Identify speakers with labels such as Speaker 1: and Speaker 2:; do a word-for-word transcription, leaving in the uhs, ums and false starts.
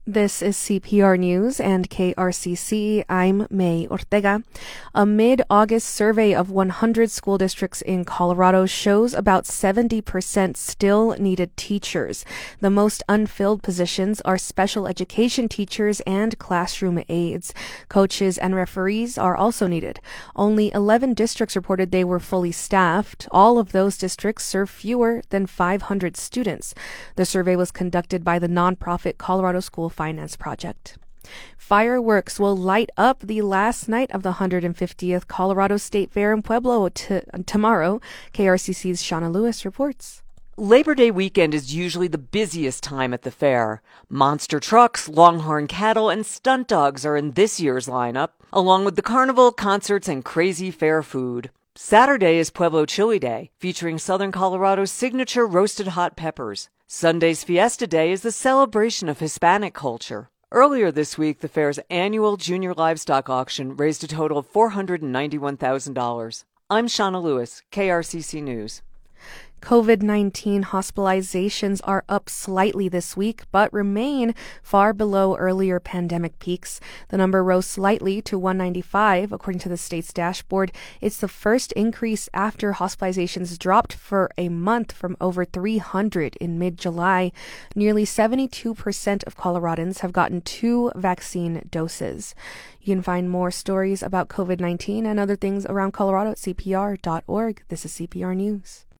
Speaker 1: This is C P R News and K R C C. I'm May Ortega. A mid-August survey of one hundred school districts in Colorado shows about seventy percent still needed teachers. The most unfilled positions are special education teachers and classroom aides. Coaches and referees are also needed. Only eleven districts reported they were fully staffed. All of those districts serve fewer than five hundred students. The survey was conducted by the nonprofit Colorado School Finance Project. Fireworks will light up the last night of the one hundred fiftieth Colorado State Fair in Pueblo t- tomorrow. K R C C's Shauna Lewis reports.
Speaker 2: Labor Day weekend is usually the busiest time at the fair. Monster trucks, longhorn cattle, and stunt dogs are in this year's lineup, along with the carnival, concerts, and crazy fair food. Saturday is Pueblo Chili Day, featuring Southern Colorado's signature roasted hot peppers. Sunday's Fiesta Day is the celebration of Hispanic culture. Earlier this week, the fair's annual junior livestock auction raised a total of four hundred ninety-one thousand dollars. I'm Shauna Lewis, K R C C News.
Speaker 1: COVID nineteen hospitalizations are up slightly this week, but remain far below earlier pandemic peaks. The number rose slightly to one ninety-five, according to the state's dashboard. It's the first increase after hospitalizations dropped for a month from over three hundred in mid-July. Nearly seventy-two percent of Coloradans have gotten two vaccine doses. You can find more stories about COVID nineteen and other things around Colorado at C P R dot org. This is C P R News.